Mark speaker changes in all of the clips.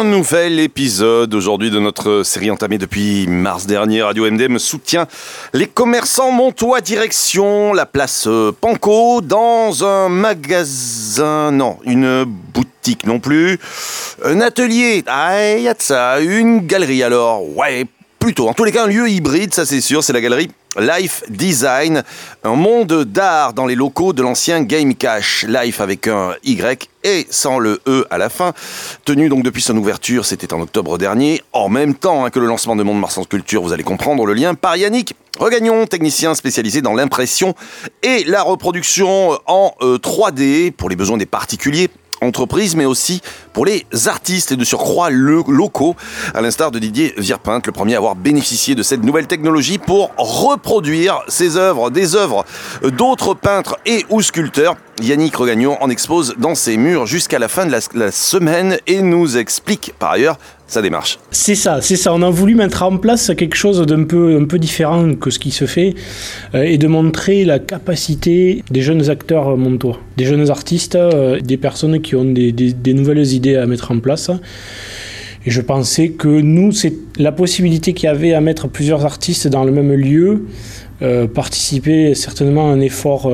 Speaker 1: Un nouvel épisode aujourd'hui de notre série entamée depuis mars dernier. Radio MDM soutient les commerçants montois, direction la place Pankow, dans un magasin, non, une boutique non plus, un atelier, il y a de ça, une galerie alors, ouais, plutôt, en tous les cas un lieu hybride, ça c'est sûr, c'est la galerie Life Design, un monde d'art dans les locaux de l'ancien Game Cash. Life avec un Y et sans le E à la fin. Tenu donc depuis son ouverture, c'était en octobre dernier, en même temps que le lancement de Monde Marsan Sculpture, vous allez comprendre le lien, par Yannick Regagnon, technicien spécialisé dans l'impression et la reproduction en 3D pour les besoins des particuliers, entreprises, mais aussi pour les artistes et de surcroît locaux, à l'instar de Didier Vierpinte, le premier à avoir bénéficié de cette nouvelle technologie pour reproduire ses œuvres, des œuvres d'autres peintres et ou sculpteurs. Yannick Regagnon en expose dans ses murs jusqu'à la fin de la semaine et nous explique par ailleurs sa démarche.
Speaker 2: C'est ça. On a voulu mettre en place quelque chose d'un peu différent que ce qui se fait et de montrer la capacité des jeunes acteurs montois, des jeunes artistes, des personnes qui ont des nouvelles idées à mettre en place. Et je pensais que nous, c'est la possibilité qu'il y avait à mettre plusieurs artistes dans le même lieu, participer certainement à un effort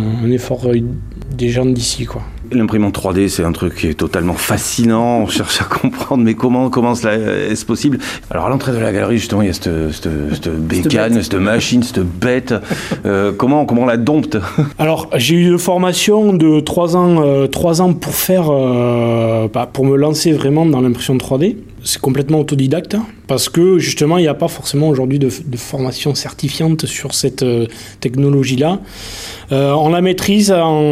Speaker 2: des gens d'ici, quoi.
Speaker 1: L'imprimante 3D, c'est un truc qui est totalement fascinant. On cherche à comprendre, mais comment cela est-ce possible? Alors, à l'entrée de la galerie, justement, il y a cette bécane, cette machine, cette bête. Comment on la dompte? Alors,
Speaker 2: j'ai eu une formation de 3 ans pour faire, pour me lancer vraiment dans l'impression 3D. C'est complètement autodidacte, parce que justement, il n'y a pas forcément aujourd'hui de formation certifiante sur cette technologie-là. On la maîtrise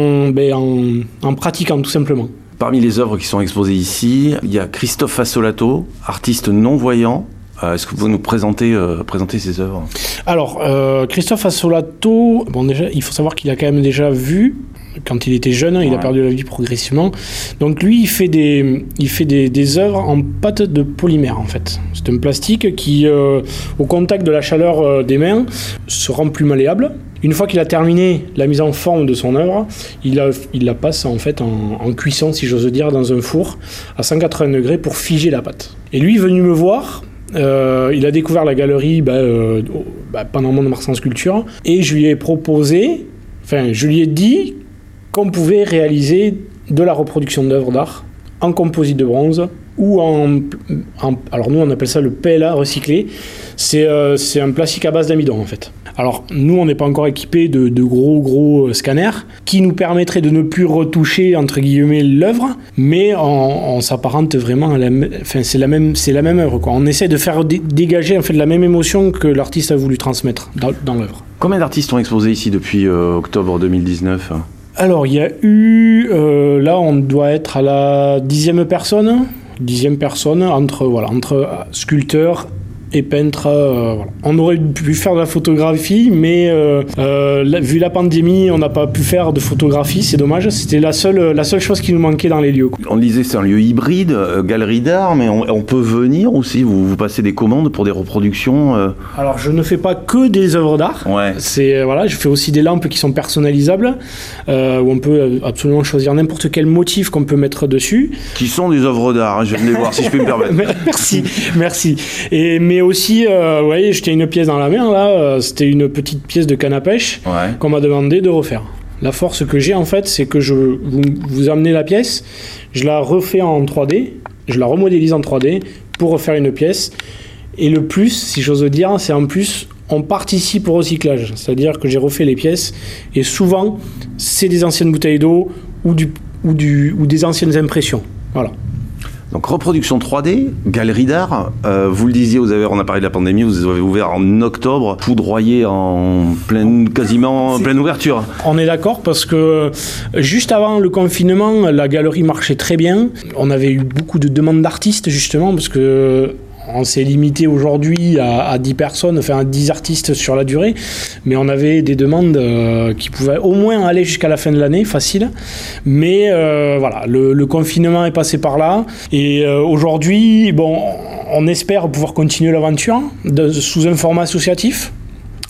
Speaker 2: en pratiquant, tout simplement.
Speaker 1: Parmi les œuvres qui sont exposées ici, il y a Christophe Fassolato, artiste non-voyant. Est-ce que vous pouvez nous présenter ces œuvres? Alors,
Speaker 2: Christophe Fassolato, déjà, il faut savoir qu'il a quand même déjà vu, quand il était jeune, il a perdu la vie progressivement. Donc lui, il fait des œuvres en pâte de polymère, en fait. C'est un plastique qui, au contact de la chaleur des mains, se rend plus malléable. Une fois qu'il a terminé la mise en forme de son œuvre, il la passe en fait en cuisson, si j'ose dire, dans un four à 180 degrés pour figer la pâte. Et lui est venu me voir. Il a découvert la galerie pendant Monde Marsan Sculpture et je lui ai dit qu'on pouvait réaliser de la reproduction d'œuvres d'art en composite de bronze ou alors nous on appelle ça le PLA recyclé. C'est un plastique à base d'amidon en fait. Alors nous on n'est pas encore équipés de gros scanners qui nous permettraient de ne plus retoucher entre guillemets l'œuvre, mais on s'apparente vraiment c'est la même œuvre quoi. On essaie de faire dégager en fait la même émotion que l'artiste a voulu transmettre dans l'œuvre.
Speaker 1: Combien d'artistes ont exposé ici depuis octobre 2019 ?
Speaker 2: Alors il y a eu là on doit être à la 10e personne entre sculpteurs et peintre. On aurait pu faire de la photographie, mais vu la pandémie, on n'a pas pu faire de photographie, c'est dommage. C'était la seule chose qui nous manquait dans les lieux.
Speaker 1: On disait c'est un lieu hybride, galerie d'art, mais on peut venir aussi, vous passez des commandes pour des reproductions
Speaker 2: Alors je ne fais pas que des œuvres d'art, je fais aussi des lampes qui sont personnalisables, où on peut absolument choisir n'importe quel motif qu'on peut mettre dessus.
Speaker 1: Qui sont des œuvres d'art, je viens de les voir si je peux me permettre.
Speaker 2: Merci. Mais aussi, vous voyez, je tiens une pièce dans la main, là, c'était une petite pièce de canne à pêche qu'on m'a demandé de refaire. La force que j'ai, en fait, c'est que vous amenez la pièce, je la refais en 3D, je la remodélise en 3D pour refaire une pièce. Et le plus, si j'ose dire, c'est en plus, on participe au recyclage. C'est-à-dire que j'ai refait les pièces et souvent, c'est des anciennes bouteilles d'eau ou des anciennes impressions. Voilà.
Speaker 1: Donc reproduction 3D, galerie d'art, vous le disiez, on a parlé de la pandémie, vous avez ouvert en octobre, foudroyé en pleine ouverture. On est d'accord parce que juste avant le confinement, la galerie marchait très bien. On avait eu beaucoup de demandes d'artistes justement parce que on s'est limité aujourd'hui à 10 personnes, enfin à 10 artistes sur la durée, mais on avait des demandes qui pouvaient au moins aller jusqu'à la fin de l'année, facile. Mais le confinement est passé par là. Et aujourd'hui, on espère pouvoir continuer l'aventure sous un format associatif.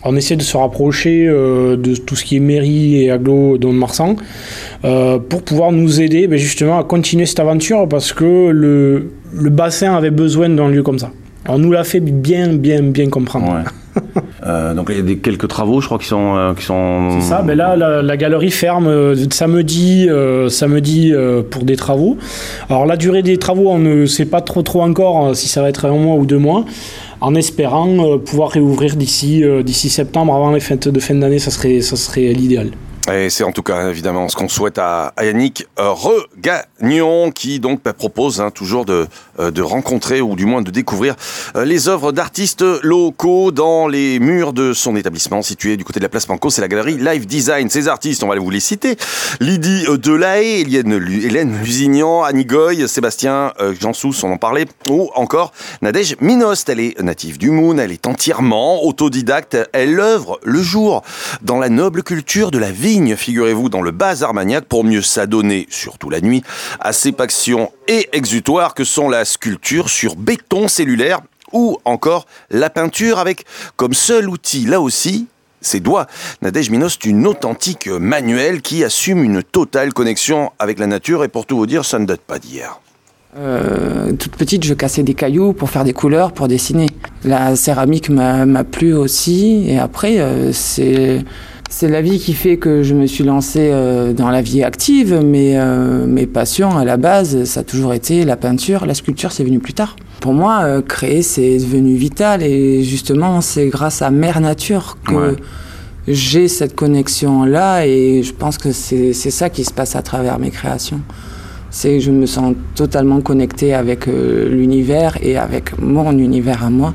Speaker 2: On essaie de se rapprocher de tout ce qui est mairie et agglo de Mont-de-Marsan pour pouvoir nous aider justement à continuer cette aventure parce que le bassin avait besoin d'un lieu comme ça. On nous l'a fait bien comprendre.
Speaker 1: Ouais. Donc il y a quelques travaux, je crois, qui sont...
Speaker 2: C'est ça, là, la galerie ferme samedi pour des travaux. Alors la durée des travaux, on ne sait pas trop encore si ça va être 1 mois ou 2 mois, en espérant pouvoir réouvrir d'ici septembre, avant les fêtes de fin d'année, ça serait l'idéal.
Speaker 1: Et c'est en tout cas évidemment ce qu'on souhaite à Yannick Regagnon qui donc propose toujours de rencontrer ou du moins de découvrir les œuvres d'artistes locaux dans les murs de son établissement situé du côté de la place Panco. C'est la galerie Live Design. Ces artistes, on va vous les citer: Lydie Delahaye, Hélène Lusignan, Annie Goy, Sébastien Jansous, on en parlait, ou encore Nadège Minost. Elle est native du Moon, elle est entièrement autodidacte, elle œuvre le jour dans la noble culture de la vigne, figurez-vous, dans le bas Armagnac, pour mieux s'adonner, surtout la nuit, à ses passions et exutoires que sont la sculpture sur béton cellulaire ou encore la peinture avec comme seul outil, là aussi, ses doigts. Nadège Minost, une authentique manuelle qui assume une totale connexion avec la nature, et pour tout vous dire, ça ne date pas d'hier.
Speaker 3: Toute petite, je cassais des cailloux pour faire des couleurs, pour dessiner. La céramique m'a plu aussi, et après, c'est la vie qui fait que je me suis lancée dans la vie active, mais mes passions à la base, ça a toujours été la peinture. La sculpture, c'est venu plus tard. Pour moi, créer, c'est devenu vital, et justement, c'est grâce à Mère Nature que j'ai cette connexion-là, et je pense que c'est ça qui se passe à travers mes créations. C'est que je me sens totalement connectée avec l'univers et avec mon univers à moi.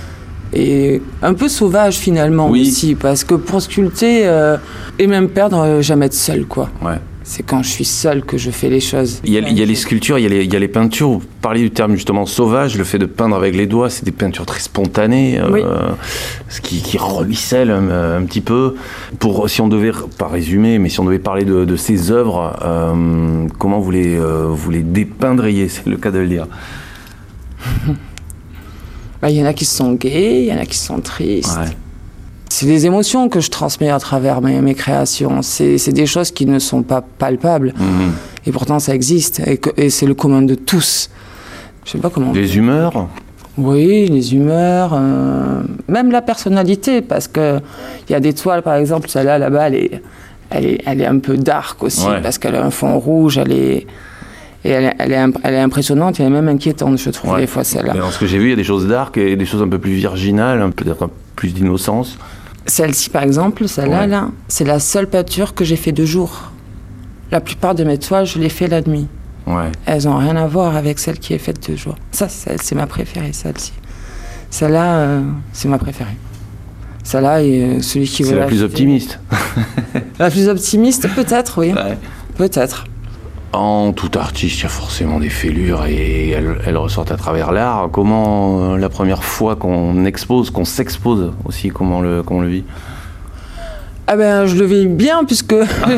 Speaker 3: Et un peu sauvage finalement aussi, parce que pour sculpter et même perdre, jamais être seul, quoi. Ouais. C'est quand je suis seul que je fais les choses.
Speaker 4: Il y a les sculptures, il y a les peintures. Vous parliez du terme justement sauvage, le fait de peindre avec les doigts, c'est des peintures très spontanées, ce qui ruisselle un petit peu. Si on devait, pas résumer, mais si on devait parler de ces œuvres, comment vous les dépeindriez, c'est le cas de le dire.
Speaker 3: Il y en a qui sont gais, il y en a qui sont tristes. Ouais. C'est des émotions que je transmets à travers mes créations. C'est des choses qui ne sont pas palpables. Mmh. Et pourtant, ça existe. Et c'est le commun de tous. Je sais pas comment...
Speaker 4: Les humeurs ?
Speaker 3: Oui, les humeurs. Même la personnalité. Parce qu'il y a des toiles, par exemple, celle-là, là-bas, elle est un peu dark aussi. Ouais. Parce qu'elle a un fond rouge, elle est impressionnante et elle est même inquiétante, je trouve, des fois, celle-là.
Speaker 4: Mais dans ce que j'ai vu, il y a des choses dark et des choses un peu plus virginales, peut-être plus d'innocence.
Speaker 3: Celle-ci, par exemple, celle-là, là, c'est la seule peinture que j'ai fait de jour. La plupart de mes toiles, je les fais la nuit. Ouais. Elles n'ont rien à voir avec celle qui est faite de jour. Ça, c'est ma préférée, celle-ci. Celle-là, c'est ma préférée. Celle-là est celui qui veut...
Speaker 4: C'est la plus optimiste.
Speaker 3: La plus optimiste, peut-être, oui. Ouais. Peut-être.
Speaker 4: En tout artiste, il y a forcément des fêlures et elles ressortent à travers l'art. Comment, la première fois qu'on s'expose aussi, comment on le vit ?
Speaker 3: Ah ben, je le vis bien, puisque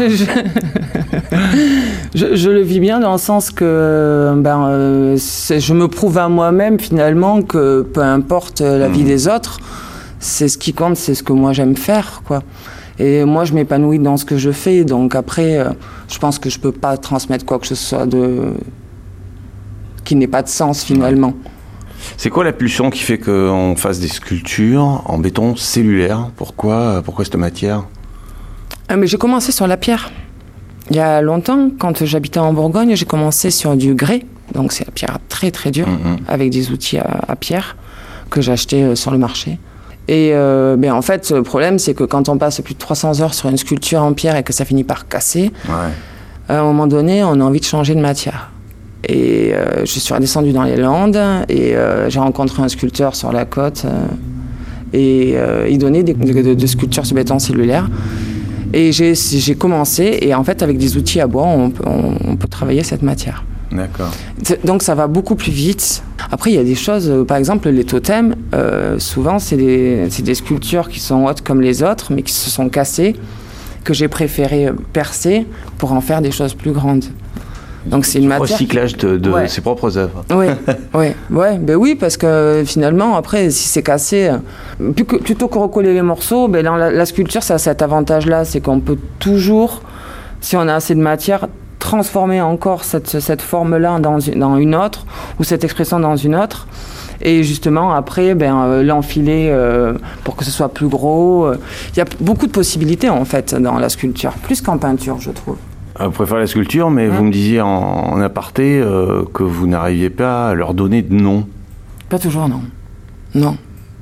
Speaker 3: je le vis bien dans le sens que je me prouve à moi-même finalement que peu importe la vie des autres, c'est ce qui compte, c'est ce que moi j'aime faire, quoi. Et moi, je m'épanouis dans ce que je fais. Donc après, je pense que je ne peux pas transmettre quoi que ce soit qui n'ait pas de sens, finalement.
Speaker 4: C'est quoi la pulsion qui fait qu'on fasse des sculptures en béton cellulaire ? Pourquoi cette matière ?
Speaker 3: Mais j'ai commencé sur la pierre. Il y a longtemps, quand j'habitais en Bourgogne, j'ai commencé sur du grès. Donc c'est la pierre très, très dure, avec des outils à pierre que j'achetais sur le marché. Et en fait, le problème, c'est que quand on passe plus de 300 heures sur une sculpture en pierre et que ça finit par casser, à un moment donné, on a envie de changer de matière. Et je suis redescendue dans les Landes et j'ai rencontré un sculpteur sur la côte et il donnait des sculptures sur béton cellulaire. Et j'ai commencé, et en fait, avec des outils à bois, on peut travailler cette matière.
Speaker 4: D'accord.
Speaker 3: Donc ça va beaucoup plus vite. Après, il y a des choses, par exemple, les totems, souvent, c'est des sculptures qui sont hautes comme les autres, mais qui se sont cassées, que j'ai préféré percer pour en faire des choses plus grandes. Donc c'est une matière...
Speaker 4: Recyclage de ses propres œuvres.
Speaker 3: Oui, parce que finalement, après, si c'est cassé, plutôt que recoller les morceaux, dans la sculpture, ça a cet avantage-là, c'est qu'on peut toujours, si on a assez de matière, transformer encore cette forme-là dans une autre, ou cette expression dans une autre. Et justement, après, l'enfiler pour que ce soit plus gros. Il y a beaucoup de possibilités, en fait, dans la sculpture, plus qu'en peinture, je trouve.
Speaker 4: Vous préférez la sculpture, mais vous me disiez en aparté que vous n'arriviez pas à leur donner de nom.
Speaker 3: Pas toujours, non. Non.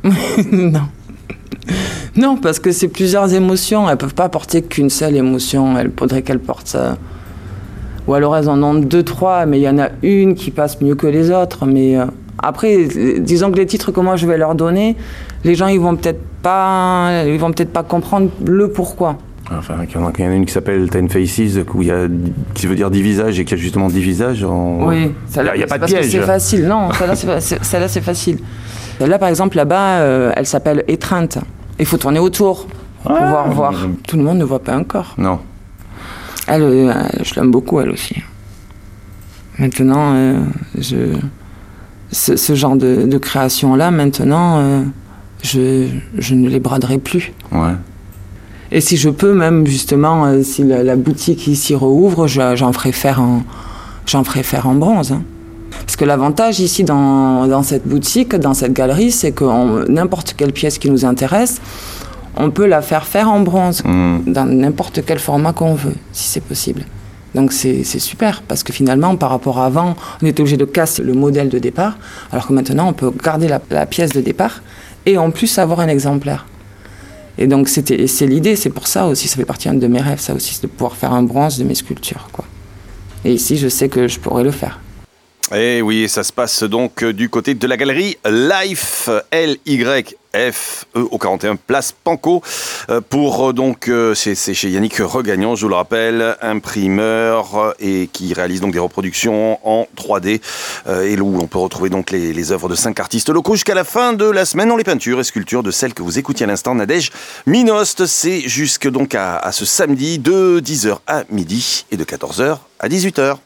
Speaker 3: Non, parce que c'est plusieurs émotions. Elles ne peuvent pas porter qu'une seule émotion. Il faudrait qu'elles portent ça. Ou alors elles en ont 2, 3, mais il y en a une qui passe mieux que les autres. Mais après, disons que les titres que moi je vais leur donner, les gens ils vont peut-être pas comprendre le pourquoi.
Speaker 4: Enfin, il y en a une qui s'appelle Ten Faces, qui veut dire 10 visages et qui a justement 10 visages.
Speaker 3: Oui, il n'y a pas de piège. C'est facile, non, celle-là c'est facile. Là par exemple, là-bas, elle s'appelle Étreinte. Il faut tourner autour pour pouvoir voir. Tout le monde ne voit pas encore.
Speaker 4: Non.
Speaker 3: Elle, je l'aime beaucoup, elle aussi. Maintenant, ce genre de création-là, maintenant, je ne les braderai plus.
Speaker 4: Ouais.
Speaker 3: Et si je peux, même justement, si la boutique ici rouvre, j'en ferai faire en bronze. Hein. Parce que l'avantage ici dans cette boutique, dans cette galerie, c'est que n'importe quelle pièce qui nous intéresse, on peut la faire en bronze, dans n'importe quel format qu'on veut, si c'est possible. Donc c'est super, parce que finalement, par rapport à avant, on était obligé de casser le modèle de départ, alors que maintenant, on peut garder la pièce de départ et en plus avoir un exemplaire. Et donc c'est l'idée, c'est pour ça aussi, ça fait partie de mes rêves, ça aussi, c'est de pouvoir faire un bronze de mes sculptures, quoi. Et ici, je sais que je pourrais le faire.
Speaker 1: Et oui, ça se passe donc du côté de la galerie Life, Lyfe, au 41 place Panko, pour donc, c'est chez Yannick Regagnant, je vous le rappelle, imprimeur et qui réalise donc des reproductions en 3D, et où on peut retrouver donc les œuvres de 5 artistes locaux jusqu'à la fin de la semaine dans les peintures et sculptures de celles que vous écoutiez à l'instant, Nadège Minost. C'est jusque donc à ce samedi de 10h à midi et de 14h à 18h.